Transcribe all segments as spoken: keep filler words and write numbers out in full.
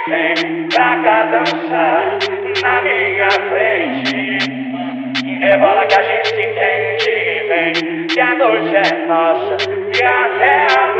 vem pra cá dançar na minha frente. Rebola que a gente se entende, vem que a noite é nossa e até a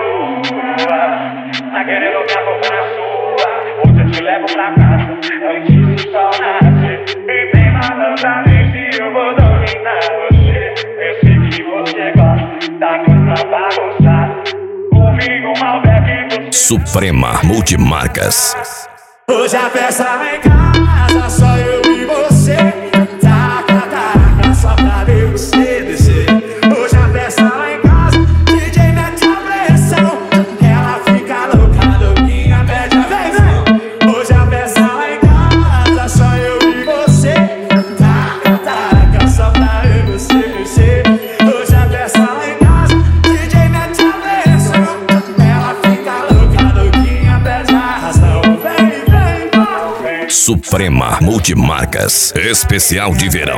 lua tá querendo me acompanhar na sua. Hoje eu te levo pra casa antes do sol nascer. E bem malandramente eu vou dominar você. Eu sei que você gosta da cama bagunçada. Comigo Malbec você. Suprema Multimarcas. Hoje a festa lá em casa, só eu e você. Taca, taca, só pra ver você descer. Hoje a festa lá em casa, D J mete a pressão. Ela fica louca, louquinha, pede a vem. Hoje a festa lá em casa, só eu e você. Taca, taca, só pra ver você descer. Hoje a festa lá em casa, D J mete a pressão. Ela fica louca, louquinha, pede a razão. Vem, vem, vem. Suprema Multimarcas, especial de verão.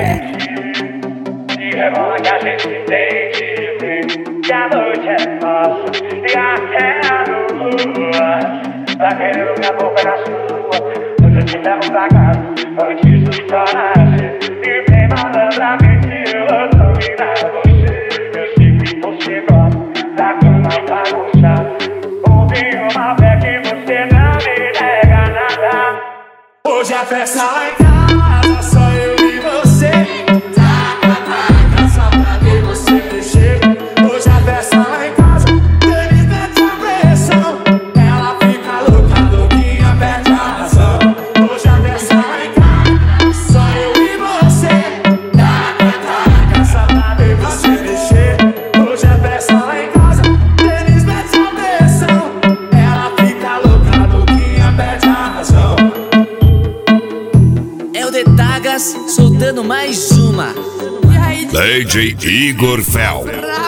E rebola que a gente se entende, vem que a noite é nossa e até a lua tá querendo me acompanhar na sua. Hoje eu te levo pra casa antes do sol nascer. E bem malandramente eu vou dominar você. Eu sei que você gosta da cama bagunçada. Comigo uma fé que você não me nega nada. Hoje a festa lá em casa, só eu e você. Taca, taca, só pra ver você mexer. Hoje a festa lá em casa, ele mete a pressão. Ela fica louca, louquinha, perde a razão. Hoje a festa lá em casa, só eu e você. Taca, taca, só pra ver você mexer. Hoje a festa lá em casa, eles metem a pressão. Ela fica louca, louquinha, perde a razão. É o The Tagas soltando mais uma. D J Igor Fel.